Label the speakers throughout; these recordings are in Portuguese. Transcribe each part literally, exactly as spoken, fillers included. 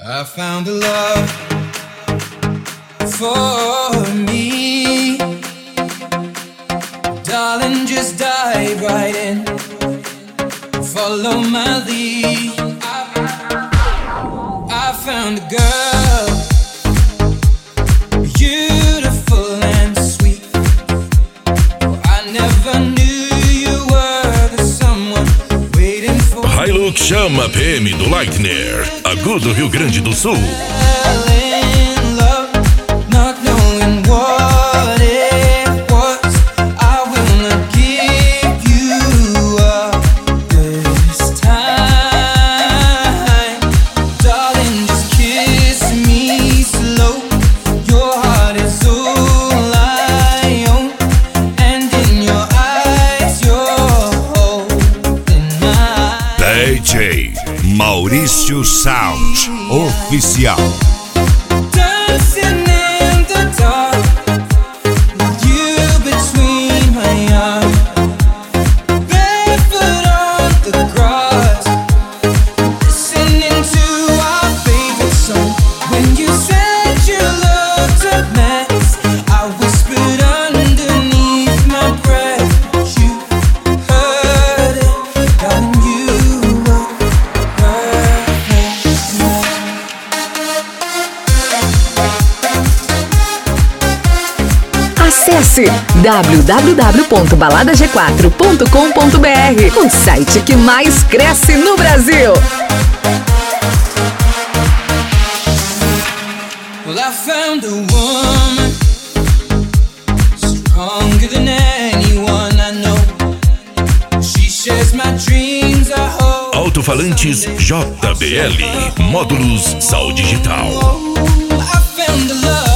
Speaker 1: I found the love for me. Darling, just dive right in. Follow my lead. I found a girl, beautiful and sweet. I never knew you were the someone waiting for.
Speaker 2: Hilux chama P M do Lightner, Agudo, Rio Grande do Sul. D J Maurício Sound Oficial.
Speaker 3: Acesse w w w ponto balada g quatro ponto com ponto b r, o site que mais cresce no Brasil.
Speaker 1: Well, I found a woman stronger than anyone I know. She shares my dreams, I hope.
Speaker 2: Alto-falantes J B L, módulos Sal Digital.
Speaker 1: I found a love.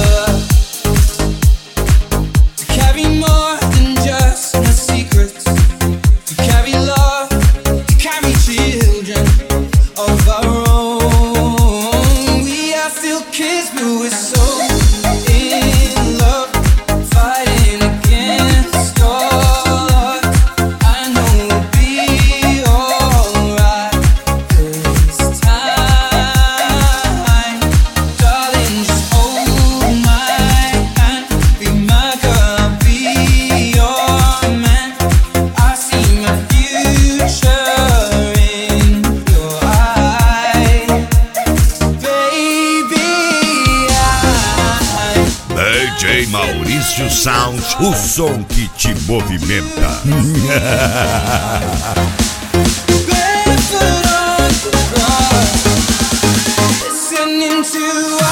Speaker 2: D J Maurício Sound, o som que te movimenta.
Speaker 1: Listening to